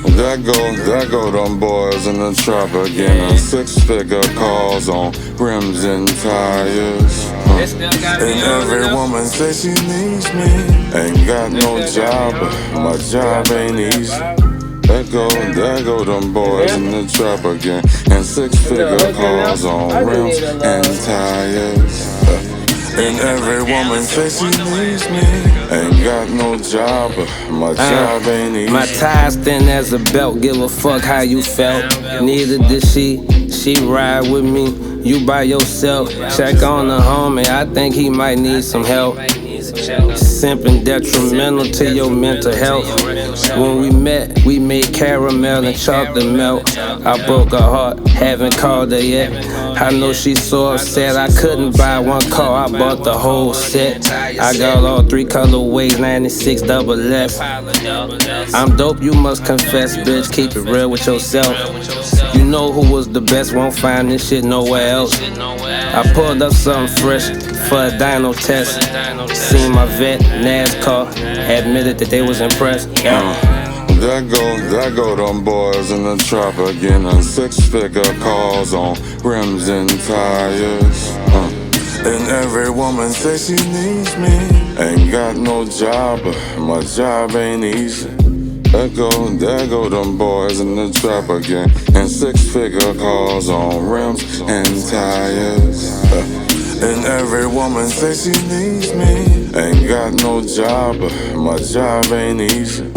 There go them boys in the trap again. Six-figure calls on rims and tires. And every woman says she needs me. Ain't got no job, but my job ain't easy. There go them boys in the trap again. And six-figure calls on rims and tires. And every woman says she needs me. Ain't got no job, but my job ain't easy. My ties thin as a belt, give a fuck how you felt. Neither did she ride with me. You by yourself, check on the homie, I think he might need some help. Simping detrimental to your mental health. When we met, we made caramel and chocolate melt. I broke her heart, haven't called her yet. I know she's so upset, I couldn't buy one car, I bought the whole set. I got all 3 colorways, 96 double F. I'm dope, you must confess, bitch, keep it real with yourself. You know who was the best, won't find this shit nowhere else. I pulled up something fresh for a dyno test. Seen my vet, NASCAR, admitted that they was impressed. There go them boys in the trap again. And six-figure calls on rims and tires. And every woman says she needs me. Ain't got no job, but my job ain't easy. There go them boys in the trap again. And six-figure calls on rims and tires. And every woman says she needs me. Ain't got no job, but my job ain't easy.